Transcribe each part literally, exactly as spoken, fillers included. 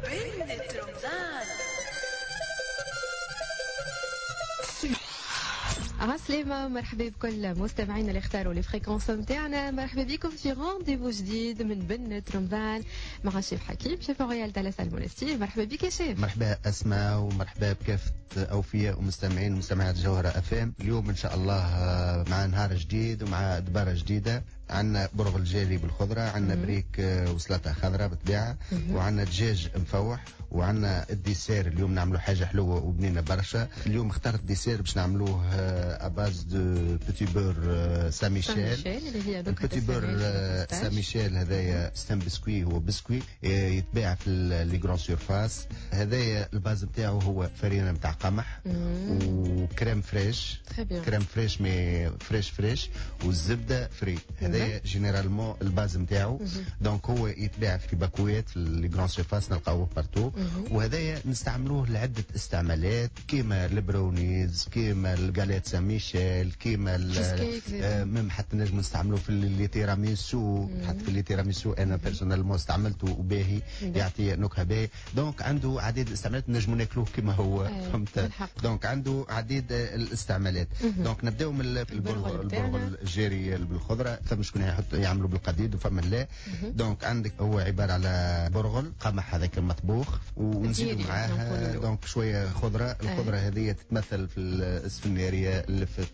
بنت رمضان. عسلامة، مرحبا بكل مستمعينا اللي اختاروا لي فريكونس نتاعنا. مرحبا بكم في رونديفو جديد من بنة رمضان مع الشيف حكيم، شيف رويال دالاس المونستير. مرحبا بك يا شيف. مرحبا أسماء، ومرحبا بكافة أوفياء ومستمعين ومستمعات جوهرة أف ام. اليوم إن شاء الله مع نهار جديد ومع دبارة جديدة. عندنا برغل جاري بالخضرة، عندنا بريك وسلطة خضراء بالطبيعة، وعندنا دجاج مفوح، وعندنا الديسير. اليوم نعملوا حاجة حلوة وبنينة برشا. اليوم اخترت الديسير باش نعملوه اباز دو بيتي بور سان ميشيل. البيتي بور سان ميشيل هذايا ستان بسكوي، هو بسكوي يتباع في لي غران سيرفاس. هذايا الباز نتاعو هو فرينة نتاع قمح وكريم فريش، كريم فريش مي فريش فريش، والزبدة فري. هذايا جينيرالمون الباز نتاعو. دونك هو يتباع في باكوات في لي غران سيرفاس، نلقاوه بارتو. وهذايا نستعملوه لعدة استعمالات، كيما البراونيز، كيما الجاليت سان ميشيل، كيما ميم حتى نجم نستعملوه في اللي تيراميسو. حتى في اللي تيراميسو انا بيرسونيلمون استعملته وباهي، يعطي نكهه باهي. دونك عنده عديد الاستعمالات، نجمو ناكلوه كما هو. فهمت؟ دونك عنده عديد الاستعمالات. دونك نبداو من البرغل البرغل الجاري بالخضره. فما شكون يحط يعملوا بالقديد وفما لا. دونك عندك هو عباره على برغل قمح هذاك المطبوخ، ونزيدوا معاها دونك شويه خضره. الخضره هذه تتمثل في السفناريه، اللفت،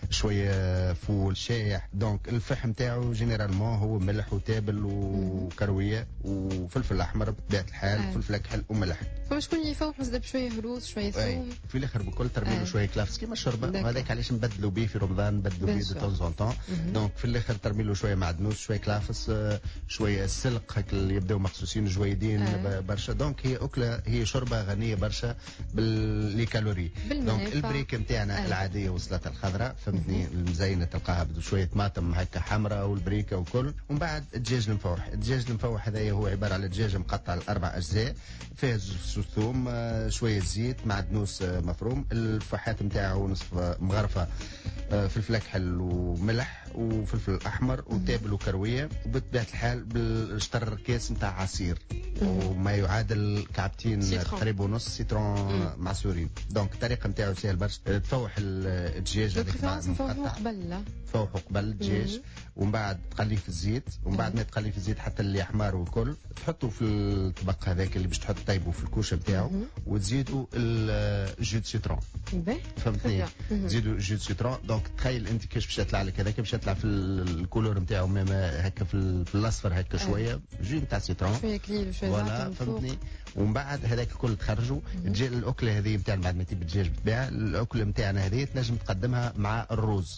شويه فول شايح. دونك الفحم تاعو جينيرالمون هو ملح وتابل وكرويه وفلفل احمر بطبيعه الحال، آه. فلفل كحل وملح. فما شكون يفوح مزدب شويه هروس شويه ثوم في الاخر بكل ترميله آه. شويه كلافس كيما الشوربه. وهذاك علاش نبدلوا به في رمضان، نبدلوا به دو طون زون طون. دونك في الاخر ترميله شويه معدنوس، شويه كلافس، شويه السلق هك اللي يبداو مخصوصين جويدين آه. برشا. دونك هي اكله، هي شوربه غنيه برشا باللي كالوري. دونك البريك نتاعنا آه. العاديه والسلطه الخضراء، فهمتني، المزينه تلقاها بشويه طماطم هكا حمراء والبريكه وكل. ومن بعد الدجاج المفوح. الدجاج المفوح هذايا هو عباره على دجاج مقطع لاربع اجزاء، فيها زوز ثوم، شويه زيت، معدنوس مفروم. الفحات نتاعو نصف مغرفه فلفل كحل وملح وفلفل احمر وتابل وكرويه، وبطبيعه الحال بالشطر كاس نتاع عصير وما يعادل كعبتين تقريبا ونص سيترون معصورين. دونك الطريقه نتاعو سهل برشا. تفوح الدجاج هذاك مقطع، قبل تفوحه قبل الدجاج، ومن بعد تقليه في الزيت، ومن بعد ما تقليه في الزيت حتى اللي احمر والكل، تحطه في الطبق هذاك اللي باش تحط طيبه في الكوشه نتاعو، وتزيدوا الجو دو سيترون. فهمتني؟ تزيدوا جو دو سيترون. دونك تخيل انت كيفاش باش يطلع لك هذاك، باش يطلع في الكولور نتاعو هكا في الاصفر هكا شويه جو نتاع سيترون، شويه كليل شويه زعتر من فوق. فهمتني؟ ومن بعد هذاك الكل تخرجوا. تجي الاكله هذه نتاع بعد ما تجيب الدجاج بالطبيعه، الاكله نتاعنا هذه تنجم تقدمها مع الرز،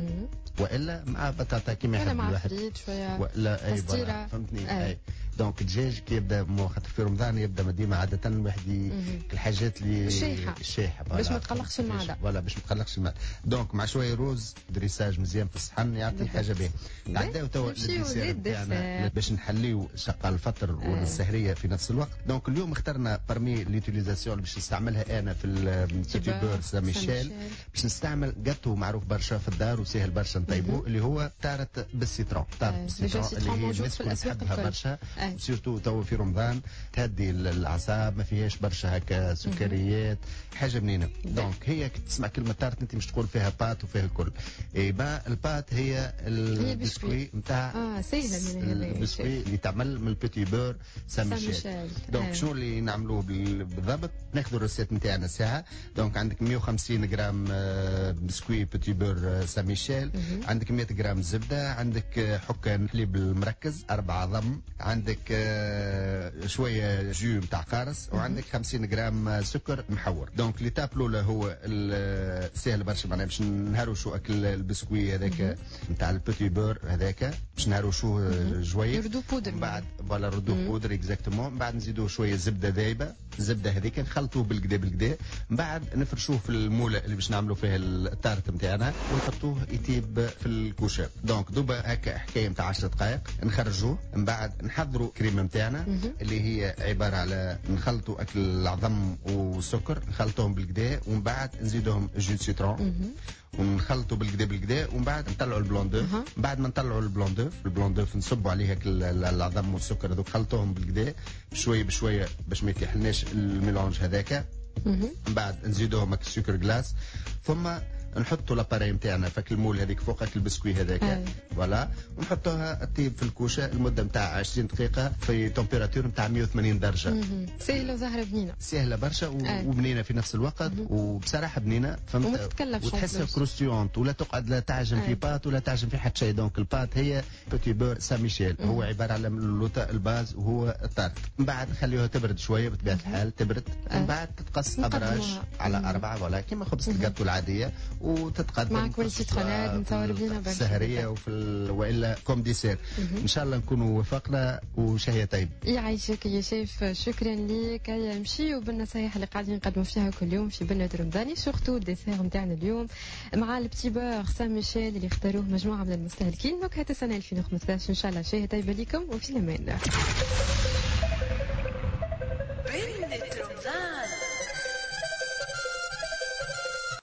والا مع بطاطا كيما يحب الواحد، شويه ولا اي فوالا. فهمتني؟ اي دونك الدجاج كي يبدا خاطر في رمضان يبدا ديما عاده الواحد الحاجات اللي الشايحه الشايحه باش ما تقلقش المعده، ولا باش ما تقلقش المعده. دونك مع شويه روز دريساج مزيان في الصحن يعطي حاجه باهيه. تعداو توا للديسير نتاعنا باش نحليو شقه الفطر والسهريه في نفس الوقت. دونك اليوم اخترنا برمي ليوتيليزاسيون باش نستعملها انا في البيتي بور سان ميشيل، باش نستعمل جاتو معروف برشا في الدار وسهل برشا نطيبوه، اللي هو تارت بالسيترون. تارت بالسيترون اللي هي الناس كلها تحبها برشا، سيرتو تو في رمضان تهدي الاعصاب، ما فيهاش برشا هكا سكريات، حاجه بنينه. دونك هي كي تسمع كلمه تارت انت مش تقول فيها بات وفيها الكل. اي با البات هي البسكوي نتاع اه سهله من هذا البسكوي اللي تعمل من البيتي بور سان ميشيل. دونك شنو اللي نعملوه بالضبط؟ ناخذوا الريسيت نتاعنا ساعه. دونك عندك مية وخمسين غرام بسكوي بيتي بور سان ميشيل، عندك مية غرام زبده، عندك حكه حليب المركز أربعة ضم، عندك شويه جو نتاع قارص، وعندك خمسين غرام سكر محور. دونك اللي تاب الاولى هو سهل برشا، معناها باش نهروشوا اكل البسكوي هذاك نتاع البيتي بور هذاك، باش نهروشوه جويه نردو بودر، بعد فوالا ردو بودر اكزاكتومون. من بعد نزيدوه شويه زبده ذايبه، الزبده هذيك نخلطوه بالكدا بالكدا، من بعد نفرشوه في الموله اللي باش نعملوا فيها التارت نتاعنا، ونحطوه نحطوه يطيب في الكوشه. دونك دوبا هكا حكايه نتاع عشر دقائق نخرجوه، من بعد نحضروا كريمه نتاعنا اللي هي عباره على نخلطوا اكل العظم والسكر نخلطوهم بالكدا، ومن بعد نزيدوهم جو سيترون ونخلطوا بالكدا بالكدا، ومن بعد نطلعوا البلون دوف. بعد ما نطلعوا البلون دوف البلون دوف نصبوا عليه هيك العظم والسكر هذوك خلطوهم بالكدا بشويه بشويه باش ما يتيحلناش الميلونج هذاك. من بعد نزيدوهم السكر جلاس، ثم نحطوا لاباري نتاعنا فك المول هذيك فوق البسكوي هذاك فوالا، ونحطوها تطيب في الكوشه المده نتاع عشرين دقيقه في تمبيراتور نتاع مية وثمانين درجه. سهله وزهره بنينه، سهله برشا وبنينه في نفس الوقت، وبصراحه بنينه فهمت، وما تتكلفش وتحسها كروستيونت ولا تقعد لا تعجن في بات ولا تعجن في حتى شيء. دونك البات هي بوتي بور سان ميشيل، هو عباره على اللوتا الباز وهو الطارت. من بعد نخليوها تبرد شويه بطبيعه الحال تبرد، من بعد تتقص ابراج على اربعه ولا كيما خبز الجاتو العاديه، وتتقدم مع كل سيترونات نتصور بينا برشا سهريه وفي ال... والا كوم ديسير. ان شاء الله نكونوا وفقنا وشهيه طيب. يعيشك يا شيف، شكرا لك. نمشيو بالنصايح اللي قاعدين نقدموا فيها كل يوم في بنة رمضاني، سورتو الديسير نتاعنا اليوم مع البتي بور سان ميشيل اللي اختاروه مجموعه من المستهلكين. نكهه السنه ألفين وخمسطاش ان شاء الله شهيه طيبه لكم وفي الامان. بنة رمضان.